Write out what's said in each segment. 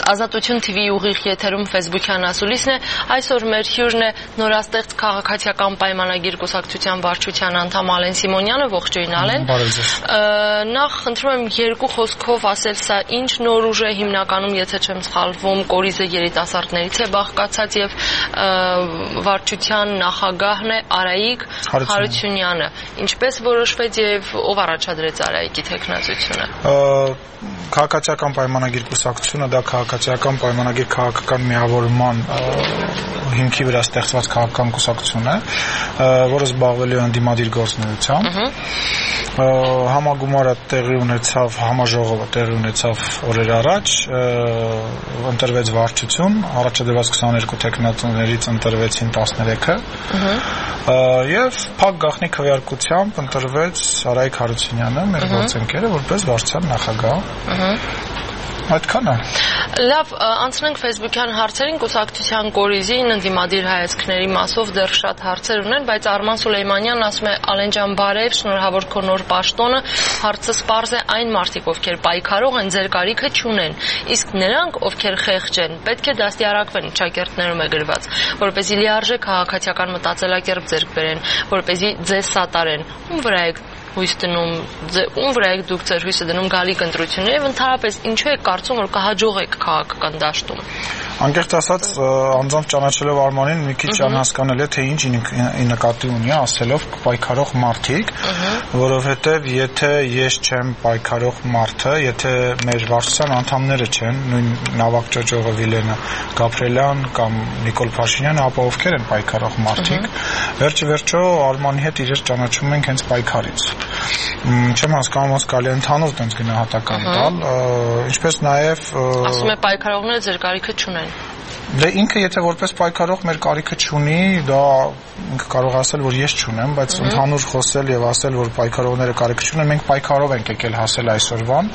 Ազատություն TV-ի ուղիղ եթերում Facebook-յան ասուլիսն է, այսօր մեր հյուրն է նորաստեղծ քաղաքացիական պայմանագիր կուսակցության վարչության անդամ Ալեն Սիմոնյանը, ողջույն Ալեն։ Նախ խնդրում եմ երկու խոսքով ասել սա ինչ նոր ուժ է, հիմնականում եթե չեմ սխալվում, կորիզը երիտասարդներից է բաղկացած եւ վարչության նախագահն է Արայիկ Հարությունյանը։ Ինչպես որոշվեց եւ ով առաջադրեց Արայիկի թեկնածությունը։ Քաղաքացիական պայմանագիր կուսակցությունը դա քաղաքացիական պայմանագիր քաղաքական միավորման հիմքի վրա ստեղծված քաղաքական կուսակցություն է, որը զբաղվել է ընդդիմադիր գործունեությամբ։ Համագումարը տեղի ունեցավ, համաժողովը տեղի ունեցավ օրեր առաջ, ընտրվեց վարչություն, առաջադրված 22 թեկնածուներից ընտրվեցին 13-ը, եւ փակ գաղտնի քվեարկությամբ ընտրվեց Արայիկ Հարությունյանը, մեր գործընկերը, որպես վարչության նախագահ։ Այդքան է։ Լավ, անցնենք Facebook-յան հարցերին, կուսակցության կորիզին, ընդդիմադիր հայացքների մասով դեռ շատ հարցեր ունեն, բայց Արման Սուլեյմանյանն ասում է Ալեն ջան բարև, շնորհավոր քո նոր պաշտոնը, հարցը սպառս է այն մարդիկ, ովքեր պայքարող են, ձեր կարիքը չունեն, իսկ նրանք, ովքեր խեղճ են, պետք է դաստիարակվեն, ճակերտներում է գրված, որպեսզի լիարժեք քաղաքացիական մտածելակերպ ձեռք բերեն, որպեսզի ձեզ սատարեն, ում վրա եք հույս դնում, ում վրա եք դուք ձեր հույսը դնում գալիք ընտրությունները եւ ընդհանրապես ինչու եք կարծում որ կհաջողեք քաղաքական դաշտում։ Անկեղծ ասած, անձամբ ճանաչելով Արմանին մի քիչ անհասկանալի է թե ինչ նկատի ունի ասելով պայքարող մարդիկ, որովհետեւ եթե ես չեմ պայքարող մարդը, եթե մեր վարչության անդամները չեն, նույն Նավակ Ճոճողը, Վիլենը Գաբրելյան կամ Նիկոլ Փաշինյանը, ապա ովքեր են պայքարող մարդիկ։ Վերջը Արմանի հետ իրար ճանաչում ենք հենց պայքարից։ Չեմ հասկանում ոնց կարելի է ընդհանուր տենց գնահատական տալ, ինչպես նաև ասում է պայքարողները ձեր կարիքը չունեն։ Դե ինքը եթե որպես պայքարող մեր կարիքը չունի, դա ինքը կարող ասել որ ես չունեմ, բայց ընդհանուր խոսել եւ ասել որ պայքարողները կարիքը չունեն, մենք պայքարով ենք եկել հասել այսօրվան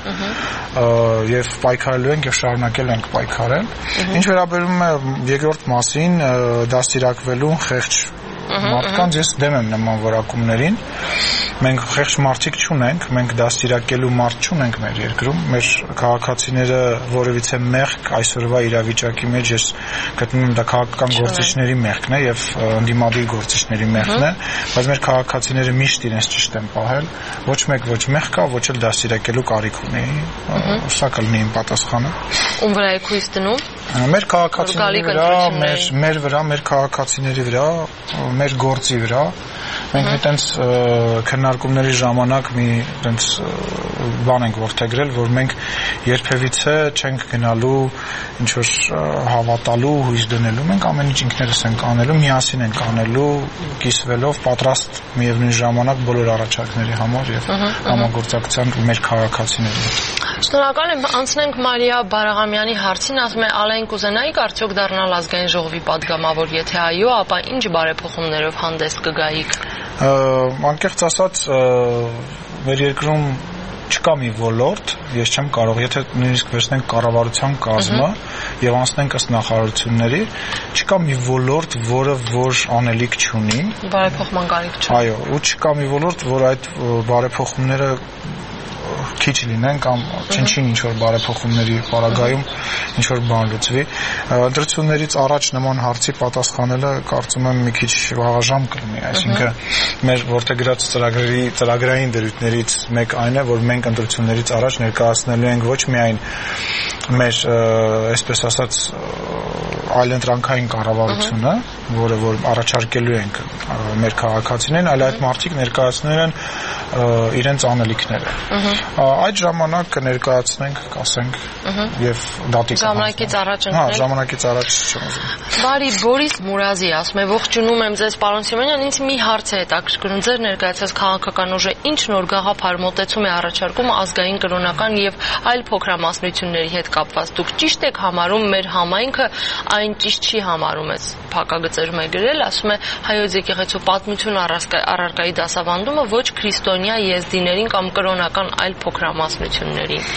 եւ պայքարելու ենք եւ շարունակել ենք պայքարել։ Ինչ վերաբերում է երկրորդ մասին, դաստիարակվելու խեղճ մարդկանց ես դեմ եմ նման որակումներին։ Մենք խեղճ մարդիկ չունենք, մենք դաստիարակելու մարդ չունենք մեր երկրում, մեր քաղաքացիները որևիցե մեղք այսօրվա իրավիճակի մեջ ես գտնում եմ դա քաղաքական գործիչների մեղքն է եւ ընդդիմադիր գործիչների մեղքն է, բայց մեր քաղաքացիները միշտ իրենց ճիշտ են պահել, ոչ մեկ ոչ մեղք կա, ոչ էլ դաստիարակելու կարիք ունի։ Սա կլինի իմ պատասխանը։ Ում վրա եք հույս դնում։ Մեր քաղաքացիների վրա, մեր վրա, մեր քաղաքացիների վրա, մեր գործի վրա մենք այտենց քննարկումների ժամանակ մի այտենց բան ենք որդեգրել, որ մենք երբևիցե չենք գնալու ինչ որ հավատալու, հույս դնելու, մենք ամեն ինչ ինքներս ենք անելու, միասին ենք անելու, կիսվելով պատրաստ միևնույն ժամանակ բոլոր առաջարկների համար եւ համագործակցության մեր քաղաքացիների հետ։ Շնորհակալ եմ, անցնենք Մարիա Բարաղամյանի հարցին, ասում է Ալեն կուզենայիք արդյոք դառնալ ազգային ժողովի падգամավոր, եթե այո, ապա ինչ բարեփոխումներով հանդես կգայիք։ Անկեղծ ասած, մեր երկրում չկա մի ոլորտ, ես չեմ կարող, եթե նույնիսկ վերցնենք կառավարության կազմը եւ անցնենք ըստ նախարարությունների, չկա մի ոլորտ, որը որ անելիք չունի, բարեփոխման կարիք չունի։ Այո, ու չկա մի ոլորտ, որ այդ բարեփոխումները քիչ լինեն կամ չնչին ինչ որ բարեփոխումների պարագայում ինչ որ բան լուծվի։ Ընտրություններից առաջ նման հարցի պատասխանելը կարծում եմ մի քիչ վաղաժամ կլինի, այսինքն մեր որդեգրած ծրագրային դրույթներից մեկ այն է, որ մենք ընտրություններից առաջ ներկայացնելու ենք ոչ միայն մեր այսպես ասած այլընտրանքային կառավարությունը, որը որ առաջարկելու ենք մեր քաղաքացիներին, այլ այդ մարդիկ ներկայացնել են իրենց անելիքները։ Այդ ժամանակ կներկայացնենք, կասենք եւ դատի ժամանակից առաջ ընկնել։ Ժամանակից առաջ չեմ ուզում։ Բարի Բորիս Մուրազի ասում է ողջունում եմ ձեզ պարոն Սիմոնյան, ինձ մի հարց է հետաքրքրում, ձեր ներկայացած քաղաքական ուժը ինչ նոր գաղափար մոտեցում է առաջարկում ազգային կրոնական եւ այլ փոքրամասնությունների հետ կապված։ Դուք ճիշտ եք համարում մեր համայնքը այն ճիշտ չի համարում ես փակագծերում է գրել, ասում է հայոց եկեղեցու պատմություն առարկայի դասավանդումը ոչ քրիստոնյա եզդիներին կամ կրոնական այլ փոքրամասնություններին։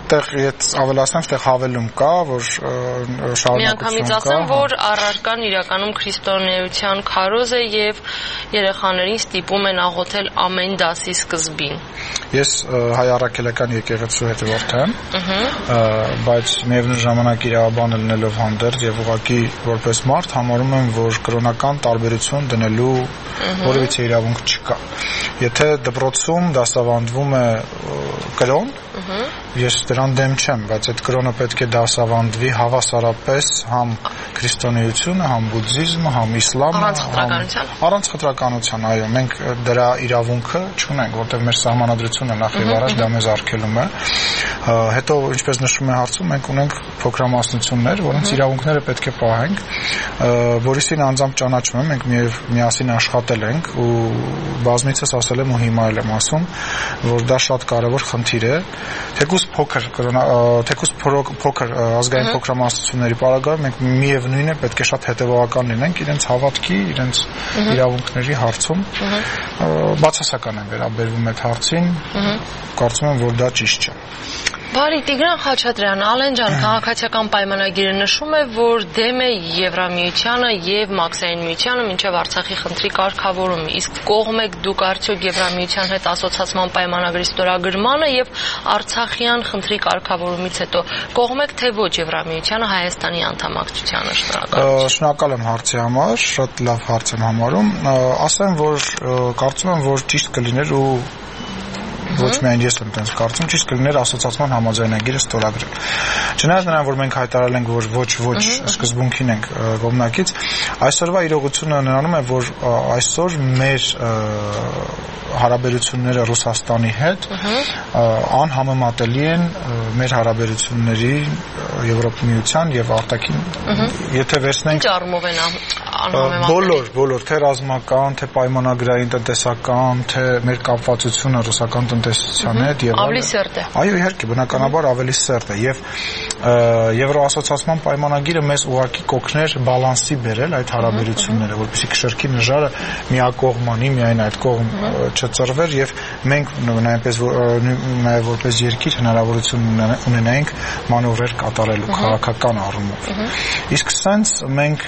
այդտեղ եթե ավելացնեմ, այդտեղ հավելում կա, որ շարունակություն կա։ Միանգամից ասեմ, որ առարկան իրականում քրիստոնեության քարոզ է եւ երեխաներին ստիպում են աղոթել ամեն դասի սկզբին։ Ես հայ առաքելական եկեղեցու հետևորդ եմ, բայց միևնույն ժամանակ իրավաբան լինելով հանդերձ եւ ուղղակի որպես մարդ համարում եմ, որ կրոնական տարբերություն դնելու որևիցե իրավունք չկա։ Եթե դպրոցում դասավանդվում է կրոն, ես դրան դեմ չեմ, բայց այդ կրոնը պետք է դասավանդվի հավասարապես համ քրիստոնեությունը, համ բուդդիզմը, համ իսլամը, առանց խտրականության, այո, մենք դրա իրավունքը չունենք, որտեղ մեր սահմանադրությունը նախ եւ առաջ դա մեզ արգելում է։ Հետո, ինչպես նշվում է հարցում, մենք ունենք փոքրամասնություններ, որոնց իրավունքները պետք է պահենք։ Բորիսին անձամբ ճանաչում եմ, մենք միասին աշխատել ենք ու բազմիցս ասել եմ ու հիմա էլ եմ ասում, որ դա շատ կարևոր խնդիր է, թեկուզ փոքր ազգային փոքրամասնությունների պարագայում մենք միևնույն է պետք է շատ հետևողական լինենք իրենց հավատքի, իրենց իրավունքների հարցում։ Բացասական են վերաբերվում այդ հարցին, կարծում եմ, որ դա ճիշտ չէ։ Բարի Տիգրան Խաչատրյան, Ալեն ջան, քաղաքացիական պայմանագիրը նշում է, որ դեմ է Եվրամիությանը եւ Մաքսային միությանը մինչեւ Արցախի խնդրի կարգավորումը, իսկ կողմ եք դուք արդյոք Եվրամիության հետ ասոցիացիան պայմանագրի ստորագրմանը եւ Արցախյան խնդրի կարգավորումից հետո կողմ եք թե ոչ Եվրամիությանը Հայաստանի անդամակցությանը։ Շնորհակալ եմ հարցի համար, շատ լավ հարց եմ համարում, ասեմ, որ կարծում եմ, որ ճիշտ կլիներ ու ոչ միայն ես եմ տենց կարծում, ճիշտ կլիներ ասոցիացիան համաձայնագիրը ստորագրել։ Չնայած նրան, որ մենք հայտարարել ենք, որ ոչ սկզբունքին ենք կողմնակից, այսօրվա իրողությունը նրանում է, որ այսօր մեր հարաբերությունները Ռուսաստանի հետ անհամեմատելի են մեր հարաբերությունների Եվրոպայության եւ արտաքին, եթե վերցնենք ինչ առումով են անհամեմատելի։ Բոլոր, թե ռազմական, թե պայմանագրային տնտեսական, թե մեր կապվածությունը ռուսական տնտեսության հետ եւ ավելի սերտ է։ Այո, իհարկե, բնականաբար ավելի սերտ է եւ Եվրոասոցիացիան պայմանագիրը մեզ ուղղակի կօգներ բալանսի բերել այդ հարաբերությունները, որպեսզի քշերքի նժարը միակողմանի միայն այդ կողմ չծրվեր եւ մենք նաեւ որպես երկիր հնարավորություն ունենայինք մանևրեր կատարելու քաղաքական առումով։ Իսկ սենց մենք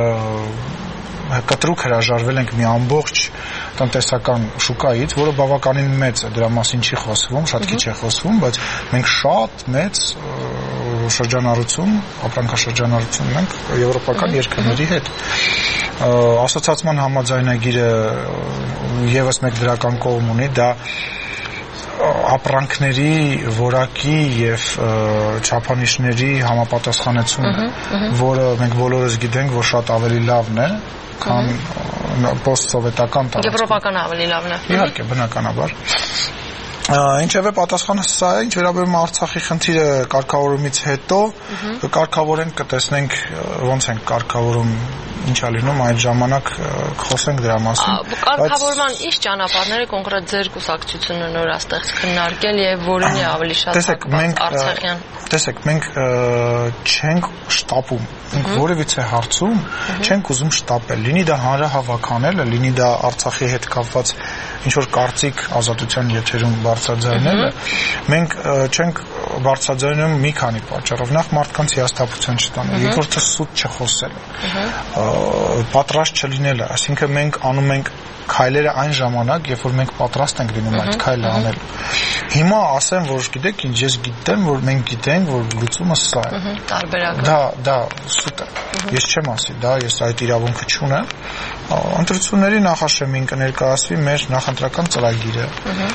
կտրուկ հրաժարվել ենք մի ամբողջ տնտեսական շուկայից, որը բավականին մեծ է, դրա մասին չի խոսվում, շատ քիչ է խոսվում, բայց մենք շատ մեծ շրջանառություն, ապրանքաշրջանառություն ունենք եվրոպական երկրների հետ։ Ասոցիացիան համաձայնագիրը եւս մեկ դրական կողմ ունի, դա ապրանքների որակի եւ չափանիշների համապատասխանեցումն է, որը մենք բոլորս գիտենք, որ շատ ավելի լավն է, քան post-սովետական տարածքում։ Եվրոպական ավելի լավն է։ Իհարկե, բնականաբար։ Ինչևէ պատասխանը սա է, ինչ վերաբերում է Արցախի խնդիրը կարգավորումից հետո, կարգավորենք, կտեսնենք ոնց ենք կարգավորում, ինչա լինում, այդ ժամանակ կխոսենք դրա մասին։ Կարգավորման ինչ ճանապարհներ է կոնկրետ ձեր կուսակցությունը նորաստեղծ քննարկել եւ որին է ավելի շատ Արցախյան։ Տեսեք, մենք չենք շտապում, մենք որևիցե հարցում չենք ուզում շտապել, լինի դա հանրահավաքանելը, լինի դա Արցախի հետ կապված ինչ որ կարծիք ազատության եթերում բարձրաձայնելը, մենք չենք բարձրաձայնում մի քանի պատճառով, նախ մարդկանց հիասթափության չտանել, երկրորդը սուտ չխոսելը, պատրաստ չլինելը, այսինքն մենք անում ենք քայլերը այն ժամանակ, երբ որ մենք պատրաստ ենք լինում այդ քայլը անել։ Հիմա ասեմ, որ գիտեք ինչ, ես գիտեմ, որ մենք գիտենք, որ լուծումը սա է։ Տարբերակը։ Դա սուտ է։ Ես չեմ ասի, դա ես այդ իրավունքը չունեմ։ Ընտրությունների նախաշեմին կներկայացվի մեր նախընտրական ծրագիրը։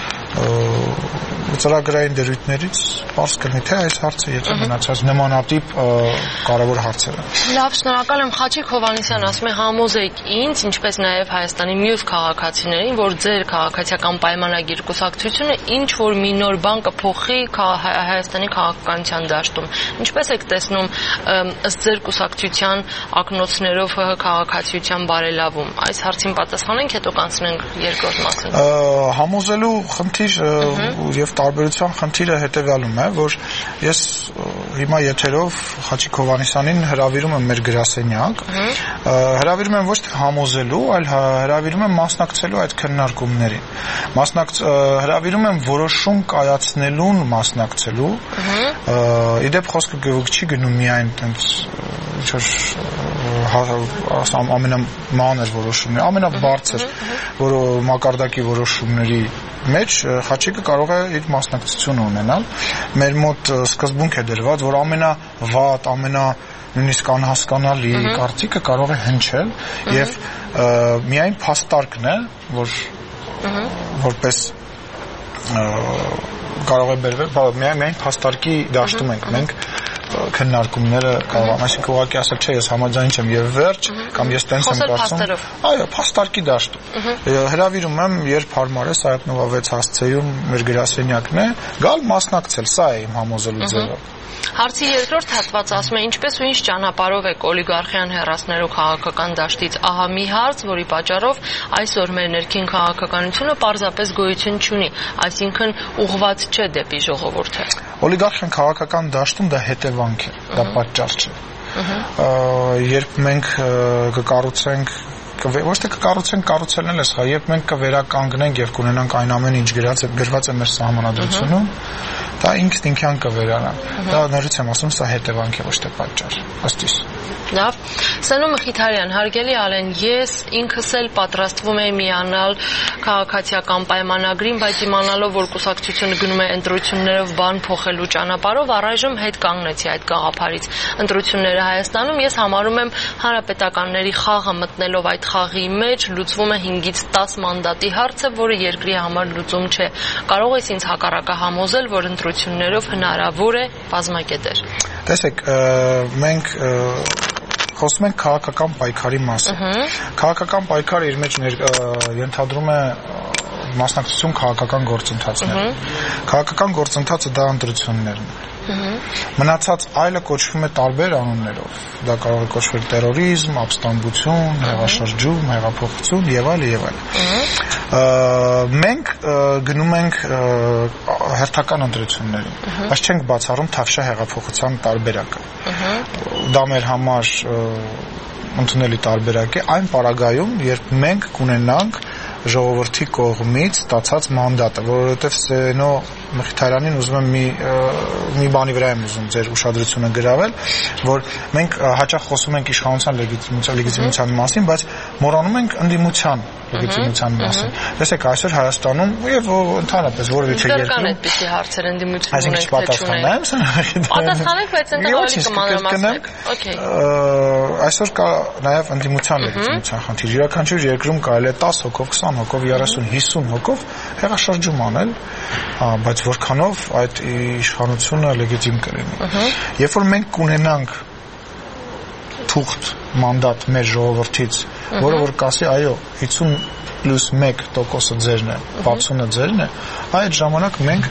Ծրագրային դերույթներից պարզ կլինի, թե այս հարցը եթե մնացած նմանատիպ կարևոր հարցեր են։ Լավ, շնորհակալ եմ Խաչիկ Հովհաննիսյան, ասում է համոզեք ինձ, ինչպես նաև Հայաստանի մյուս քաղաքացիներին, որ ձեր քաղաքացիական պայմանագիր կուսակցությունը ինչ որ մի նոր բան կփոխի Հայաստանի քաղաքականության դաշտում։ Ինչպես եք տեսնում ըստ ձեր կուսակցության ակնոցներով ՀՀ քաղաքացիության բարելավում։ Այս հարցին պատասխանենք, հետո կանցնենք երկրորդ մասին։ Համոզելու խնդիր խնդիր եւ տարբերության խնդիրը հետեւյալում է, որ ես հիմա եթերով Խաչիկ Հովհաննիսյանին հրավիրում եմ մեր գրասենյակ, հրավիրում եմ ոչ թե համոզելու, այլ հրավիրում եմ մասնակցելու այդ քննարկումներին։ Հրավիրում եմ որոշում կայացնելուն մասնակցելու։ Իդեպ խոսքը չի գնում միայն այնպես ամենամանր որոշումներ, ամենաբարձր մակարդակի որոշումների մեջ Խաչիկը կարող է իր մասնակցությունը ունենալ։ Մեր մոտ սկզբունք է դրված, որ ամենավատ, նույնիսկ անհասկանալի կարծիքը կարող է հնչել եւ միայն փաստարկն է, որ որպես կարող է բերվել, միայն փաստարկի դաշտում ենք մենք քննարկումները կարող եմ, այսինքն ուղղակի ասել չէ, ես համաձայն չեմ եւ վերջ, կամ ես տենց եմ կարծում։ Այո, փաստարկի դաշտում։ Հրավիրում եմ, երբ հարմար է, Սայաթնովա 6 հասցեում մեր գրասենյակն է, գալ մասնակցել, սա է իմ համոզելու ձևը։ Հարցի երկրորդ հատվածը ասում է ինչպես ու ինչ ճանապարհով եք օլիգարխիան հեռացնելու քաղաքական դաշտից, ահա մի հարց, որի պատճառով այսօր մեր ներքին քաղաքականությունը պարզապես գոյություն չունի, այսինքն ուղղված չէ դեպի ժողովուրդը։ Օլիգարխիան քաղաքական դաշտում դա հետևանք է, դա պատճառ չէ։ Երբ մենք կկառուցենք ոչ թե կառուցելն էլ է սխալ, երբ մենք կվերականգնենք եւ կունենանք այն ամենը, ինչ գրված է մեր սահմանադրությունում, դա ինքնին կվերանա։ Դա նորից եմ ասում, սա հետևանք է, ոչ թե պատճառ։ Ըստ իս։ Լավ։ Սենո Մխիթարյան, հարգելի Ալեն, ես ինքս էլ պատրաստվում եմ միանալ քաղաքացիական պայմանագրին, բայց իմանալով, որ կուսակցությունը գնում է ընտրություններով բան փոխելու ճանապարհով, առայժմ հետ կանգնեցի այդ գաղափարից։ Ընտրությունները Հայաստանում ես համարում եմ հանրապետականների խաղը մտնելով այդ խաղի մեջ լուծվում է 5-ից 10 մանդատի հարցը, որը երկրի համար լուծում չէ։ Կարող ես ինձ հակառակը համոզել, որ ընտրություններով հնարավոր է բազմակետեր։ Տեսեք, մենք խոսում ենք քաղաքական պայքարի մասին։ Քաղաքական պայքարը իր մեջ ենթադրում է մասնակցություն քաղաքական գործընթացների։ Քաղաքական գործընթացը դա ընտրություններն է։ Մնացած այլը կոչվում է տարբեր անուններով։ Դա կարող է կոչվել տերորիզմ, ապստամբություն, հեղաշրջում, հեղափոխություն եւ այլ եւ այլ։ Մենք գնում ենք հերթական ընտրություններին, բայց չենք բացառում Թավշյա հեղափոխության տարբերակը։ Դա մեր համար ընդունելի տարբերակ է այն պարագայում, երբ մենք կունենանք ժողովրդի կողմից ստացած մանդատը, որովհետև Սենո Մխիթարյանին ուզում եմ մի բանի վրա եմ ուզում ձեր ուշադրությունը գրավել, որ մենք հաճախ խոսում ենք իշխանության լեգիտիմության մասին, բայց մոռանում ենք ընդդիմության լեգիտիմության մասին։ Տեսեք, այսօր Հայաստանում եւ ընդհանրապես որևէ երկրում այդպիսի հարցեր ընդդիմություն ունենք, թե չունենք։ Պատասխանեք, բայց այնտեղ ավելի կմանրամասնեք։ Okay։ Այսօր կա նաեւ ընդդիմության լեգիտիմության խնդիր։ Յուրաքանչյուր երկրում կարելի է 10 հոգով, 20 հոգով, 30, 50 հոգով հեղաշրջում անել, բայց որքանով այդ իշխանությունը լեգիտիմ կլինի։ Երբ որ մենք կունենանք թուղթ մանդատ մեր ժողովրդից, որը որ կասի այո 50+1% ձերն է, 60-ը ձերն է, այդ ժամանակ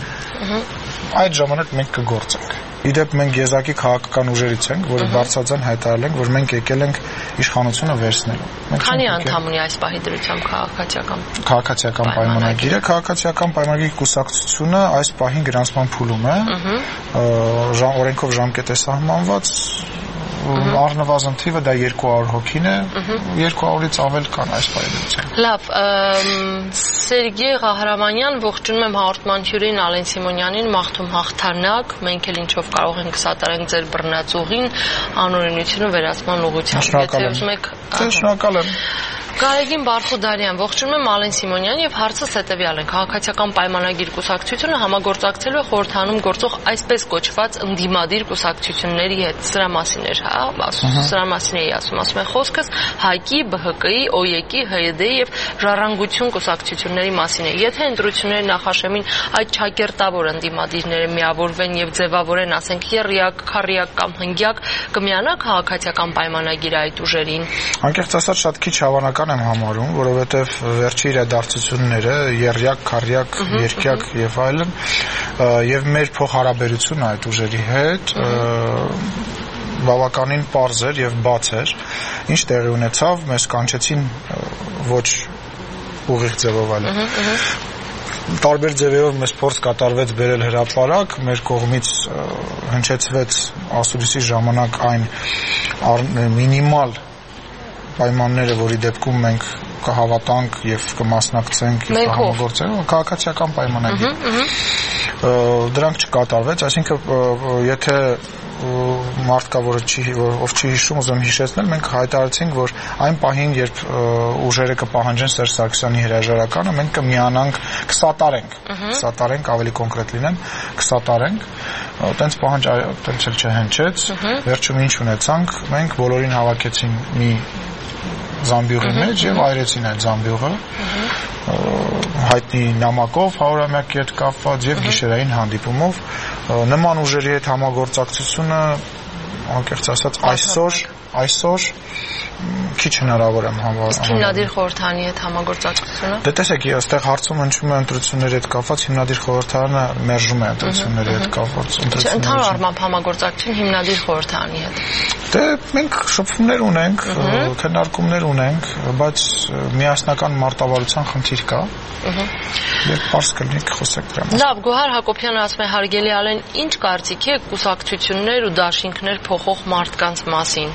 մենք կգործենք։ Իդեպ մենք եզակի քաղաքական ուժերից ենք, որը բարձրաձայն հայտարարել ենք, որ մենք եկել ենք իշխանությունը վերցնելու։ Քանի անդամ ունի այս պահի դրությամբ քաղաքացիական պայմանագիրը, քաղաքացիական պայմանագրի կուսակցությունը այս պահին գրանցման փուլում է, օրենքով ժամկետ է սահմանված, առնվազն թիվը դա 200 հոգին է, 200-ից ավել կան այս պայմանությամբ։ Լավ, Սերգեյ Ղահրամանյան, ողջունում եմ հաղորդման հյուրին Ալեն Սիմոնյանին, մաղթում հաղթանակ, մենք էլ ինչով կարող ենք սատարենք ձեր բռնածուղին, անօրենությունը վերացման ուղղությամբ։ Շնորհակալ եմ։ Գարեգին Բարխուդարյան, ողջունում եմ Ալեն Սիմոնյան եւ հարցս հետեւյալ է. քաղաքացիական պայմանագիր կուսակցությունը համագործակցելու է խորհրդանում գործող այսպես կոչված ընդդիմադիր կուսակցությունների հետ։ Սրա մասին էր, սրա մասին էի ասում է խոսքս ՀԱԿ-ի, ԲՀԿ-ի, ՕԵԿ-ի, ՀՅԴ-ի եւ Ժառանգություն կուսակցությունների մասին է։ Եթե ընտրությունների նախաշեմին այդ ճակերտավոր ընդդիմադիրները միավորվեն եւ ձևավորեն, ասենք, եռյակ, քառյակ կամ հնգյակ, կմիանա քաղաքացիական պայմանագիրը այդ ուժերին։ Անկեղծ ասած շատ քիչ հավանական եմ համարում, որովհետև վերջի իրադարձությունները եռյակ, քառյակ, երկյակ եւ այլն եւ մեր փոխհարաբերությունը այդ ուժերի հետ բավականին պարզ էր եւ բաց էր, ինչ տեղի ունեցավ, մեզ կանչեցին ոչ ուղիղ ձևով այլ տարբեր ձևերով մեզ փորձ կատարվեց բերել հրապարակ, մեր կողմից հնչեցվեց ասուլիսի ժամանակ այն մինիմալ պայմանները, որի դեպքում մենք կհավատանք եւ կմասնակցենք եւ կհամագործենք, քաղաքացիական պայմանագիր։ Դրանք չկատարվեց, այսինքն եթե մարդ կա, ով չի հիշում, ուզում հիշեցնել, մենք հայտարարեցինք, որ այն պահին, երբ ուժերը կպահանջեն Սերժ Սարգսյանի հրաժարականը, մենք կմիանանք, կսատարենք, ավելի կոնկրետ լինեմ, կսատարենք, տենց պահանջ տենց էլ չհնչեց, վերջում ինչ ունեցանք, մենք բոլորին հավաքեցին մի զամբյուղի մեջ եւ այրեցին այդ զամբյուղը հայտնի նամակով 100-ամյակի հետ կապված եւ գիշերային հանդիպումով նման ուժերի հետ համագործակցությունը անկեղծ ասած այսօր քիչ հնարավոր եմ համարում։ Հիմնադիր խորհրդարանի հետ համագործակցությունը։ Դե տեսեք, այստեղ հարցում հնչում է ընտրությունների հետ կապված, հիմնադիր խորհրդարանը մերժում է ընտրությունների հետ կապված ընտրությունները։ Ընդհանուր առմամբ համագործակցություն հիմնադիր խորհրդարանի հետ։ Դե մենք շփումներ ունենք, քննարկումներ ունենք, բայց միասնական մարտավարության խնդիր կա։ Եվ պարզ կլինի խոսեք դրա մասին։ Լավ, Գոհար Հակոբյանը ասում է հարգելի Ալեն, ինչ կարծիքի եք կուսակցություններ ու դաշինքներ փոխող մարդկանց մասին։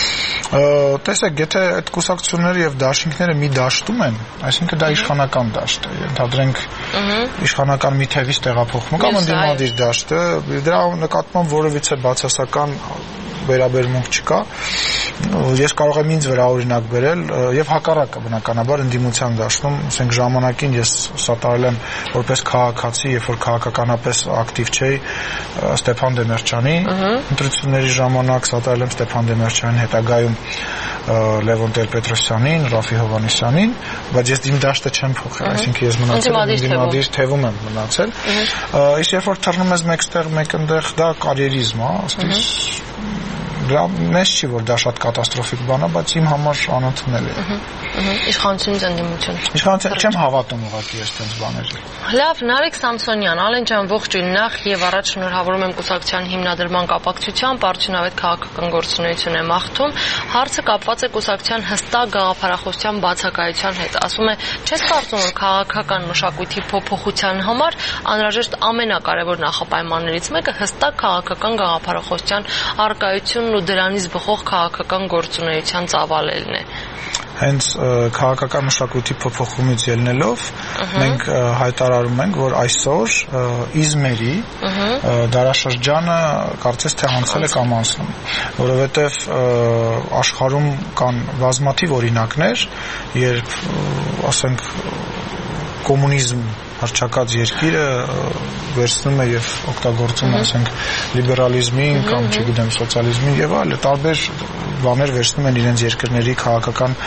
Տեսեք, եթե այդ կուսակցությունները եւ դաշինքները մի դաշտում են, այսինքն դա իշխանական դաշտ է, ընդհանրենք իշխանական մի թևից տեղափոխվում կամ ընդդիմադիր դաշտ է, դրա նկատմամբ որևիցե բացասական վերաբերմունք չկա։ Ես կարող եմ ինձ վրա օրինակ բերել եւ հակառակը բնականաբար ընդդիմության դաշտում, ասենք ժամանակին ես սատարել եմ որպես քաղաքացի, երբ որ քաղաքականապես ակտիվ չէի Ստեփան Դեմիրճյանի ընտրությունների ժամանակ սատարել եմ Ստեփան Դեմիրճյանին, հետագայում Լևոն Տեր-Պետրոսյանին, Ռաֆի Հովհաննիսյանին, բայց ես իմ դաշտը չեմ փոխել, այսինքն ես մնացել եմ ընդդիմադիր թևում եմ մնացել։ Իսկ երբ որ թռնում ես մեկտեղ, մեկընդեղ, դա կարիերիզմ է, ըստ դրա մեծ չի, որ դա շատ կատաստրոֆիկ բան է, բայց իմ համար անընդունել է։ Իշխանությունից ընդդիմություն։ Իշխանություն չեմ հավատում ուղղակի այս բաներին։ Լավ, Նարեկ Սամսոնյան, Ալեն ջան, ողջույն, նախ եւ առաջ շնորհավորում եմ կուսակցության հիմնադրման կապակցությամբ, արդյունավետ քաղաքական գործունեություն եմ աղթում։ Հարցը կապված է կուսակցության հստակ գաղափարախոսության բացակայության հետ։ Ասում է, չես կարծում, որ քաղաքական մշակույթի փոփոխության համար անհրաժեշտ ամենակարևոր նախապայմաններից մեկը հստակ քաղաքական գաղափարախոսության առկայությունն ու դրանից բխող քաղաքական գործունեության ծավալելն է։ Հենց քաղաքական մշակույթի փոփոխումից ելնելով մենք հայտարարում ենք, որ այսօր իզմերի դարաշրջանը կարծես թե անցել է կամ անցնում, որովհետև աշխարհում կան բազմաթիվ օրինակներ, երբ ասենք կոմունիզմ հռչակած երկիրը վերցնում է եւ օգտագործում, ասենք, լիբերալիզմին կամ, չգիտեմ, սոցիալիզմին եւ այլ տարբեր բաներ վերցնում են իրենց երկրների քաղաքական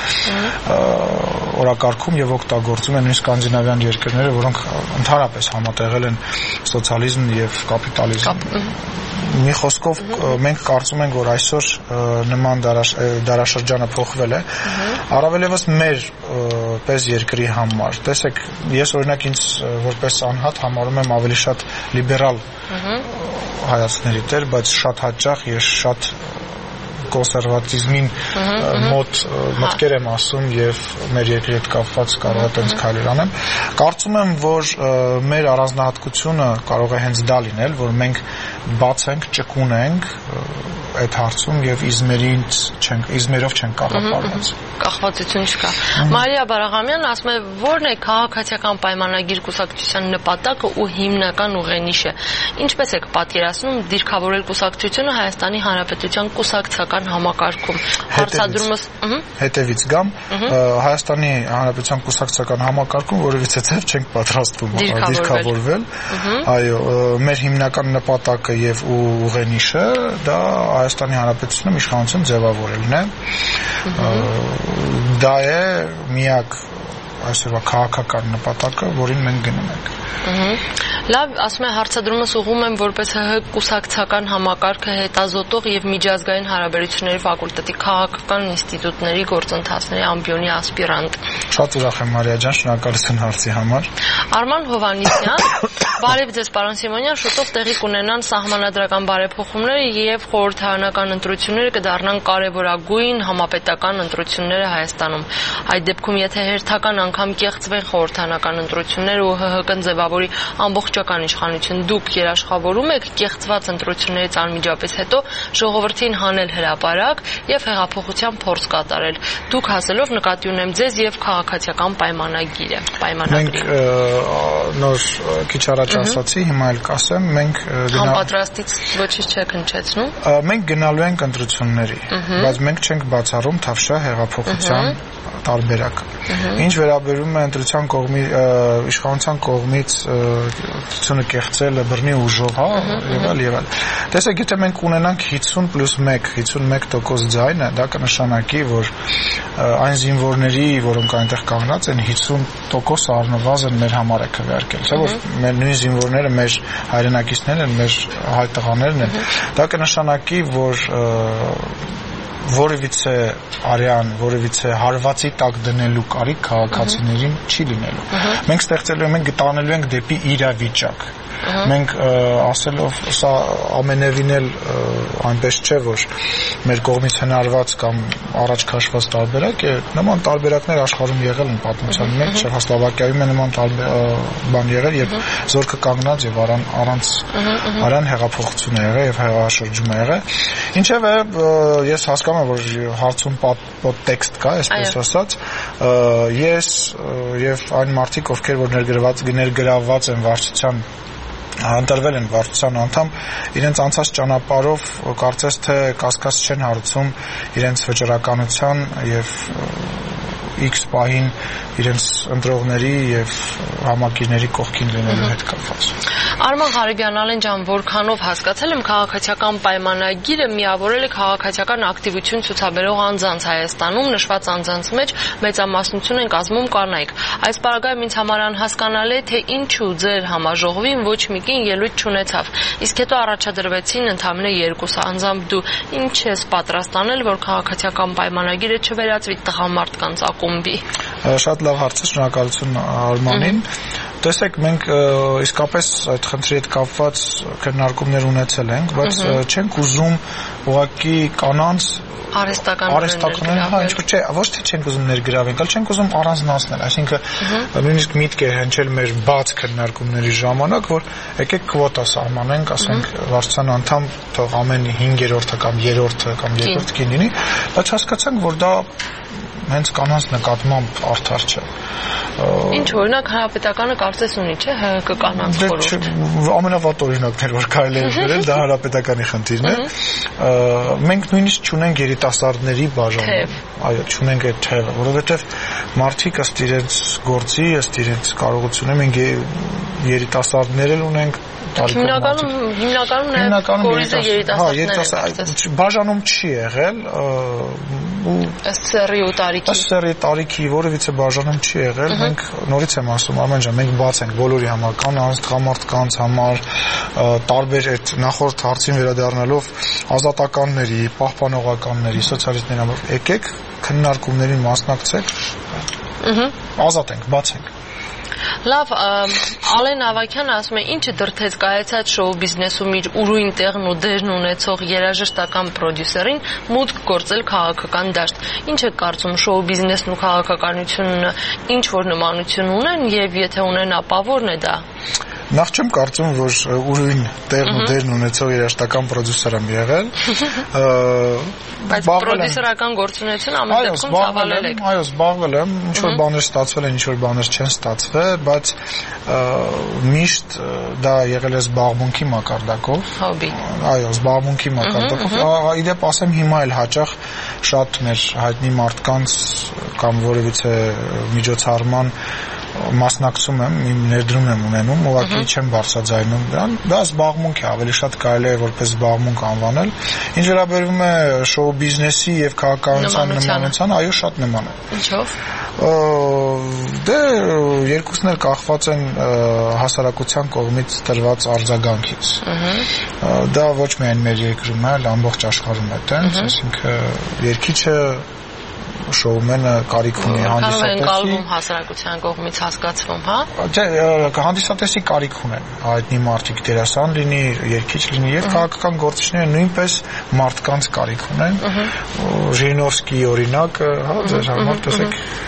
օրակարգում եւ օգտագործում են նույնիսկ սկանդինավյան երկրները, որոնք ընդհանրապես համատեղել են սոցիալիզմն եւ կապիտալիզմը։ Մի խոսքով մենք կարծում ենք, որ այսօր նման դարաշրջանը փոխվել է, առավելևս մեր պես երկրի համար։ Տեսեք, ես օրինակ ինձ որպես անհատ համարում եմ ավելի շատ լիբերալ հայացքների տեր, բայց շատ հաճախ ես շատ կոնսերվատիզմին մոտ մտքեր եմ ասում եւ մեր երկրի հետ կապված կարող է տենց քայլեր անեմ։ Կարծում եմ, որ մեր առանձնահատկությունը կարող է հենց դա լինել, որ մենք բաց ենք, ճկուն ենք այդ հարցում եւ իզմերով չենք կառավարված։ Կախվածություն չկա։ Մարիա Բարաղամյանն ասում է, որն է քաղաքացիական պայմանագիր կուսակցության նպատակը ու հիմնական ուղենիշը։ Ինչպես եք պատկերացնում դիրքավորել կուսակցությունը Հայաստանի Հանրապետության կուսակցական համակարգում։ Հարցադրումս հետևից գամ, Հայաստանի Հանրապետության կուսակցական համակարգում որևիցե ձև չենք պատրաստվում դիրքավորվել։ Այո, մեր հիմնական նպատակը եւ ուղենիշը դա Հայաստանի Հանրապետությունում իշխանություն ձևավորելն է։ Դա է միակ այսօրվա քաղաքական նպատակը, որին մենք գնում ենք։ Լավ, ասում է հարցադրումս ուղղում եմ որպես ՀՀ կուսակցական համակարգը հետազոտող եւ միջազգային հարաբերությունների ֆակուլտետի քաղաքական ինստիտուտների գործընթացների ամբիոնի ասպիրանտ։ Շատ ուրախ եմ Մարիա ջան, շնորհակալություն հարցի համար։ Արման Հովհաննիսյան, բարև ձեզ պարոն Սիմոնյան, շուտով տեղի կունենան սահմանադրական բարեփոխումները եւ խորհրդարանական ընտրությունները կդառնան կարեւորագույն համապետական ընտրությունները Հայաստանում։ Այդ դեպքում եթե հերթական անգամ կեղծվեն խորհրդարանական ընտրությունները ու ՀՀԿ-ն կձևավորի ամբողջական իշխանություն, դուք երաշխավորում եք կեղծված ընտրություններից անմիջապես հետո ժողովրդին հանել հրապարակ եւ հեղափոխության փորձ կատարել։ Դուք հասելով նկատի ունեմ ձեզ եւ քաղաքացիական պայմանագիրը, պայմանագրին։ Մենք նոր քիչ առաջ ասացի, հիմա էլ կասեմ, մենք Համապատրաստից ոչինչ չեք հնչեցնում։ Մենք գնալու ենք ընտրությունների, բայց մենք չենք բացառում Թավշյա հեղափոխության տարբերակ։ Ինչ վերաբերում է ընտրության կողմի իշխանության կողմից ընտրությունը կեղծելը բռնի ուժով, հա, եւ այլ։ Տեսեք, եթե մենք ունենանք 51% ձայնը, դա կնշանակի, որ այն զինվորների, որոնք այնտեղ կանգնած են, 50% առնվազն մեր համար է քվեարկել, չէ՞ որ մեր նույն զինվորները մեր հայրենակիցներն են, մեր հայ տղաներն են։ Դա կնշանակի, որ որևիցե արյան, որևիցե հարվածի տակ դնելու կարիք քաղաքացիներին չի լինելու։ Մենք ստեղծելու ենք, տանելու ենք դեպի իրավիճակ։ Մենք ասելով սա ամենևին էլ այնպես չէ, որ մեր կողմից հնարված կամ առաջ քաշված տարբերակ է, նման տարբերակներ աշխարհում եղել են պատմության մեջ, Չեխոսլովակիայում է նման բան եղել, երբ զորքը կանգնած եւ առանց արյան հեղափոխություն է եղել եւ հեղաշրջում է եղել։ Ինչևէ, ես հասկանում եմ, որ հարցում տեքստ կա, այսպես ասած, ես եւ այն մարդիկ, ովքեր որ ներգրավված են վարչության ընտրվել են վարչության անդամ, իրենց անցած ճանապարհով կարծես թե կասկած չեն հարցում իրենց վճռականության եւ X պահին իրենց ընտրողների եւ համակիրների կողքին լինելու հետ կապված։ Արման Ղարիբյան, Ալեն ջան, որքանով հասկացել եմ, քաղաքացիական պայմանագիրը միավորել է քաղաքացիական ակտիվություն ցուցաբերող անձանց Հայաստանում, նշված անձանց մեջ մեծամասնություն են կազմում կանայք։ Այս պարագայում ինձ համար անհասկանալի է, թե ինչու ձեր համաժողովին ոչ մի կին ելույթ չունեցավ։ Իսկ հետո առաջադրվեցին ընդամենը 2 անձամբ դու ինչ ես պատրաստ անել, որ քաղաքացիական պայմանագիրը չվերածվի տղամարդկանց ակումբի։ Շատ լավ հարց է, շնորհակալություն Արմանին։ Տեսեք, մենք իսկապես այդ խնդրի հետ կապված քննարկումներ ունեցել ենք, բայց չենք ուզում ուղղակի կանանց արհեստականորեն, հա, ինչ որ չէ, ոչ թե չենք ուզում ներգրավել, այլ չենք ուզում առանձնացնել, այսինքն նույնիսկ միտք է հնչել մեր բաց քննարկումների ժամանակ, որ եկեք քվոտա սահմանենք, ասենք վարչության անդամ թող ամեն 5-րդը կամ 3-րդը կամ 2-րդ կին լինի, բայց հասկացանք, որ դա հենց կանանց նկատմամբ արդար չէ։ Ինչ օրինակ հանրապետականը կարծես ունի, չէ՞, ՀՀԿ կանանց խորհուրդ։ Ամենավատ օրինակներ, որ կարելի է վերել, դա հանրապետականի խնդիրն է։ Մենք նույնիսկ չունենք երիտասարդների բաժանում։ Այո, չունենք այդ թևը, որովհետև մարդիկ ըստ իրենց գործի, ըստ իրենց կարողությունը մենք երիտասարդներ էլ ունենք, հիմնականում նաև կորիզը երիտասարդներ։ Բաժանում չի եղել ըստ սեռի ու տարիքի։ Ըստ սեռի տարիքի որևիցե բաժանում չի եղել։ Մենք նորից եմ ասում, Արմեն ջան, մենք բաց ենք բոլորի համար, կանանց, տղամարդկանց համար, տարբեր այդ նախորդ հարցին վերադառնալով ազատականների, պահպանողականների, սոցիալիստների համար եկեք քննարկումներին մասնակցեք։ Ազատ ենք, բաց ենք։ Լավ, Ալեն Ավագյանը ասում է, ինչը դրդեց կայացած շոու բիզնեսում իր ուրույն տեղն ու դերն ունեցող երաժշտական պրոդյուսերին մուտք գործել քաղաքական դաշտ։ Ինչ է կարծում, շոու բիզնեսն ու քաղաքականությունը ինչ որ նմանություն ունեն եւ եթե ունեն, ապա որն է դա։ Նախ չեմ կարծում, որ ուրույն տեղն ու դերն ունեցող երաժշտական պրոդյուսեր եմ եղել։ Բայց պրոդյուսերական գործունեությունը ամեն դեպքում ծավալել եք։ Այո, զբաղվել եմ, ինչ որ բաներ ստացվել են, ինչ որ բաներ չեն ստացվել, բայց միշտ դա եղել է զբաղմունքի մակարդակով։ Հոբի։ Այո, զբաղմունքի մակարդակով։ Իդեպ ասեմ, հիմա էլ հաճախ շատ մեր հայտնի մարդկանց կամ որևիցե միջոցառման մասնակցում եմ, իմ ներդրումն եմ ունենում, ուղղակի չեմ բարձրաձայնում դրան, դա զբաղմունք է, ավելի շատ կարելի է որպես զբաղմունք անվանել։ Ինչ վերաբերում է շոու բիզնեսի եւ քաղաքականության նմանությանը, այո, շատ նման է։ Ինչով։ Դե երկուսն էլ կախված են հասարակության կողմից տրված արձագանքից։ Դա ոչ միայն մեր երկրում է, այլ ամբողջ աշխարհում է տենց, այսինքն երկիչը շոումենը կարիք ունի հանդիսատեսի։ Կարողն հասարակության կողմից հասկացվում, հա։ Չէ, հանդիսատեսի կարիք ունեն, հայտնի մարդիկ, դերասան լինի, երգիչ լինի, եւ քաղաքական գործիչները նույնպես մարդկանց կարիք ունեն։ Ժիրինովսկի օրինակը, հա, ձեր համար տեսեք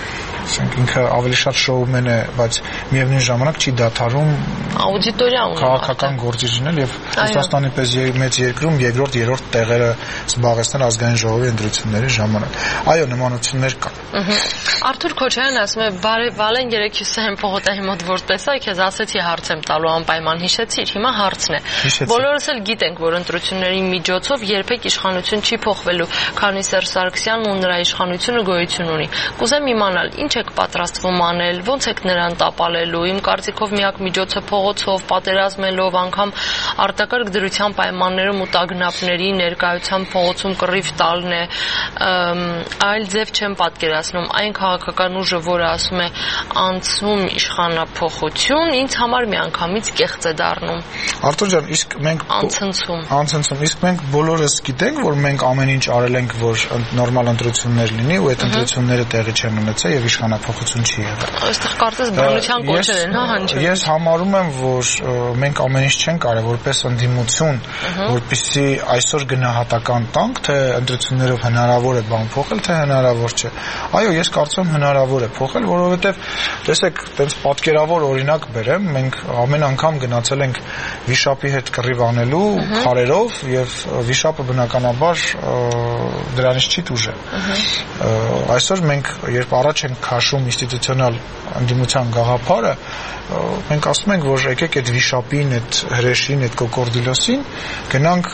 ասենք ինքը ավելի շատ շոումեն է, բայց միևնույն ժամանակ չի դադարում աուդիտորիա ունի քաղաքական գործիչ լինել եւ Ռուսաստանի պես մեծ երկրում երկրորդ, երրորդ տեղերը զբաղեցնել ազգային ժողովի ընտրությունների ժամանակ։ Այո, նմանություններ կան։ Արթուր Քոչարյանն ասում է Վալեն 350 փողոտայի մոտ որպես այ քեզ ասեցի հարց եմ տալու անպայման հիշեցիր, հիմա հարցն է։ Բոլորս էլ գիտենք, որ ընտրությունների միջոցով երբեք իշխանություն չի փոխվելու, քանի Սերժ Սարգսյանն ու նրա իշխանությունը գոյություն ունի։ Կուզեմ իմանալ, ինչ եք պատրաստվում անել, ոնց եք նրան տապալելու։ Իմ կարծիքով միակ միջոցը փողոցով, պատերազմելով, անգամ արտակարգ դրության պայմաններում ու տագնապների ներկայությամբ փողոցում կռիվ տալն է, այլ ձև չեմ պատկերացնում։ Այն քաղաքական ուժը, որը ասում է անցում իշխանափոխություն, ինձ համար միանգամից կեղծ է դառնում։ Արտուր ջան, իսկ մենք անցնցում, իսկ մենք բոլորս գիտենք, որ մենք ամեն ինչ արել ենք, որ նորմալ ընտրություններ լինի ու այդ ընտրությունները տեղի չեն ունեցել եւ իշխանափոխություն չի եղել։ Այստեղ կարծես բռնության կոչեր են, հա, հնչում։ Ես համարում եմ, որ մենք ամեն ինչ չենք արել որպես ընդդիմություն, որպեսզի այսօր գնահատական տանք, թե ընտրություններով հնարավոր է բան փոխել, թե հնարավոր չէ։ Այո, ես կարծում եմ հնարավոր է փոխել, որովհետեւ տեսեք, տենց պատկերավոր օրինակ բերեմ, մենք ամեն անգամ գնացել ենք վիշապի հետ կռիվ անելու քարերով եւ վիշապը բնականաբար դրանից չի տուժել։ Այսօր մենք երբ առաջ ենք քաշում ինստիտուցիոնալ ընդդիմության գաղափարը, մենք ասում ենք, որ եկեք այդ վիշապին, այդ հրեշին, այդ կոկորդիլոսին գնանք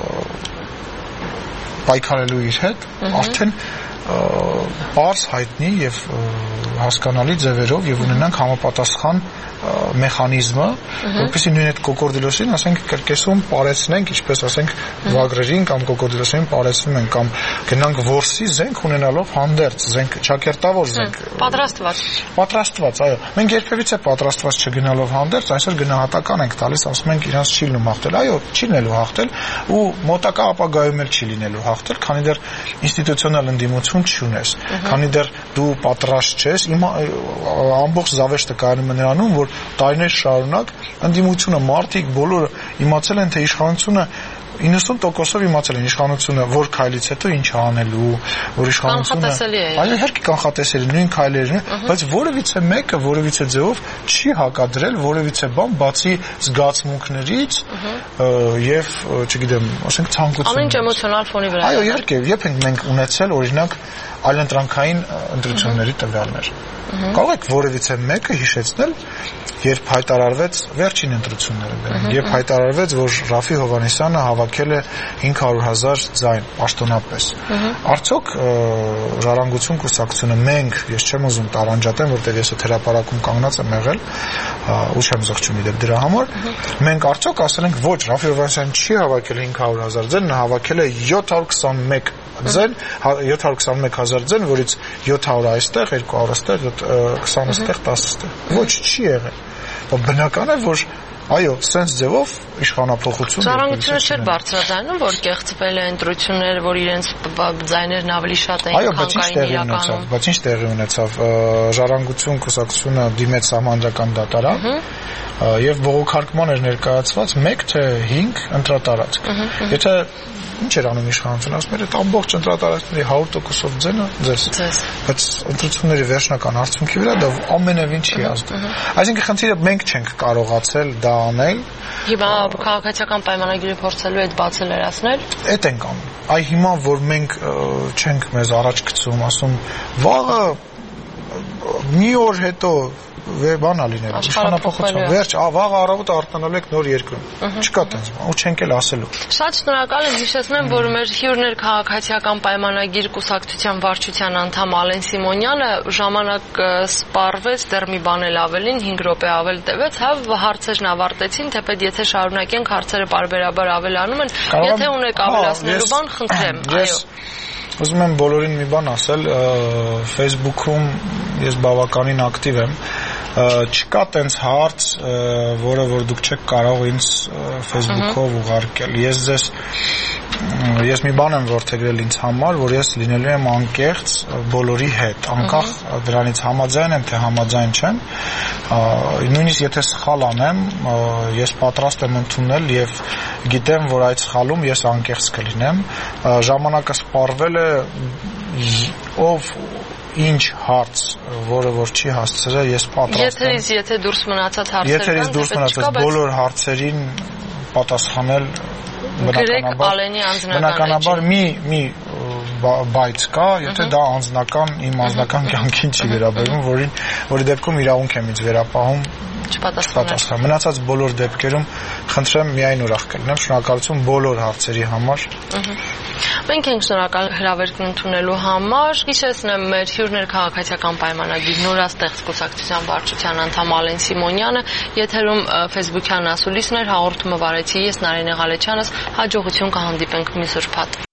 պայքարելու իր հետ, արդեն պարզ հայտնի եւ հասկանալի ձևերով եւ ունենանք համապատասխան մեխանիզմը, որպեսզի նույն այդ կոկորդիլոսին, ասենք, կրկեսում parեցնենք, ինչպես ասենք, վագրերին կամ կոկորդիլոսին parեցնում են կամ գնանք որսի զենք ունենալով հանդերձ, զենք ճակերտավոր զենք։ Պատրաստված, այո։ Մենք երբևիցե պատրաստված չգնալով հանդերձ, այսօր գնահատական ենք տալիս, ասում ենք իրանց չի լինում հաղթել։ Այո, չի լինելու հաղթել ու մոտակա ապագայում էլ չի լինելու հաղթել, քանի դեռ ինստիտուցիոնալ ընդդիմություն չունես, քանի դեռ դու պատրաստ չես, ամբողջ զավեշտը կայանում է նրանում, որ տարիներ շարունակ ընդդիմությունը մարդիկ բոլորը իմացել են, թե իշխանությունը 90%-ով իմացել են իշխանությունը որ քայլից հետո ինչ անելու, որ իշխանությունը այո, իհարկե կանխատեսելի նույն քայլերն են, բայց որևիցե մեկը որևիցե ձևով չի հակադրել որևիցե բան բացի զգացմունքներից եւ, չգիտեմ, ասենք ցանկություններից։ Ամեն ինչ էմոցիոնալ ֆոնի վրա։ Այո, իհարկե, երբ ենք մենք ունեցել օրինակ այլընտրանքային ընտրությունների տվյալներ։ Կարող եք որևիցե մեկը հիշեցնել, երբ հայտարարվեց վերջին ընտրությունները, երբ հայտարարվեց, որ Ռաֆի Հովհաննիսյանը հավաքել է 500,000 ձայն պաշտոնապես։ Արդյոք Ժառանգություն կուսակցությունը մենք, ես չեմ ուզում տարանջատեմ, որտեղ ես այդ հրապարակում կանգնած եմ եղել, ու չեմ զղջում իդեպ դրա համար, մենք արդյոք ասել ենք ոչ, Ռաֆի Հովհաննիսյանը չի հավաքել 500,000 ձայն, նա հավաքել է 721 ձեն, 721,000 ձեն, որից 700 այստեղ, 200 այստեղ, 20 այստեղ, 10 այստեղ։ Ոչ, չի եղել։ Բնական է, որ այո, սենց ձևով իշխանափոխություն։ Ժառանգությունը չէր բարձրաձայնում, որ կեղծվել է ընտրությունները, որ իրենց ձայներն ավելի շատ էին քան իրականում։ Բայց ինչ տեղի ունեցավ։ Ժառանգություն կուսակցությունը դիմեց սահմանադրական դատարան եւ բողոքարկման էր ներկայացված 1 թե 5 ընտրատարածք։ Եթե ինչ էր անում իշխանությունը, ասում էր, այդ ամբողջ ընտրատարածքների 100%-ով ձենը ձեզ։ Բայց ընտրությունների վերջնական արդյունքի վրա դա ամենևին չի ազդում։ Այսինքն խնդիրը մենք չենք կարողացել դա անել։ Հիմա քաղաքացիական պայմանագիրը փորձելու այդ բացը լրացնել։ Այդ ենք անում։ Այ հիմա որ մենք չենք մեզ առաջ գցում, ասում վաղը մի օր հետո բանա լինելու, իշխանափոխություն, վերջ, վաղը առավոտը արթնանալու եք նոր երկրում։ Չկա տենց բան, ու չենք էլ ասելու։ Շատ շնորհակալ եմ, հիշեցնեմ, որ մեր հյուրն էր քաղաքացիական պայմանագիր կուսակցության վարչության անդամ Ալեն Սիմոնյանը, ժամանակ սպառվեց, դեռ մի բան էլ ավելին, 5 րոպե ավել տևեց, հարցերն ավարտեցին, թեպետ եթե շարունակենք հարցերը պարբերաբար ավելանում են, եթե ունեք ավելացնելու բան, խնդրեմ, այո։ Ուզում եմ բոլորին մի բան ասել, Facebook-ում ես բավականին ակտիվ եմ, չկա տենց հարց, որը որ դուք չեք կարող ինձ Facebook-ով ուղարկել։ Ես մի բան եմ որդեգրել ինձ համար, որ ես լինելու եմ անկեղծ բոլորի հետ, անկախ դրանից համաձայն եմ, թե համաձայն չեմ, նույնիսկ եթե սխալ անեմ, ես պատրաստ եմ ընդունել եւ գիտեմ, որ այդ սխալում ես անկեղծ կլինեմ, ժամանակը սպառվել է, ով ինչ հարց, որը որ չի հասցրել, ես պատրաստ եմ։ Եթե դուրս մնացած հարցեր կան, եթե դուրս մնացած բոլոր հարցերին պատասխանել բնականաբար մի բայց կա, եթե դա իմ անձնական կյանքին չի վերաբերում, որի դեպքում իրավունք եմ ինձ վերապահում չպատասխանել։ Մնացած բոլոր դեպքերում խնդրեմ միայն ուրախ կլինեմ, շնորհակալություն բոլոր հարցերի համար։ Մենք ենք շնորհակալ հրավերն ընդունելու համար։ Հիշեցնեմ, մեր հյուրներ քաղաքացիական պայմանագիր նորաստեղծ կուսակցության վարչության անդամ Ալեն Սիմոնյանը, եթերում Facebook-յան ասուլիսներ հաղորդումը վարեցի ես Նարինե Ղալեչյանս, հաջողություն կհանդիպենք մյուս ուրբաթ։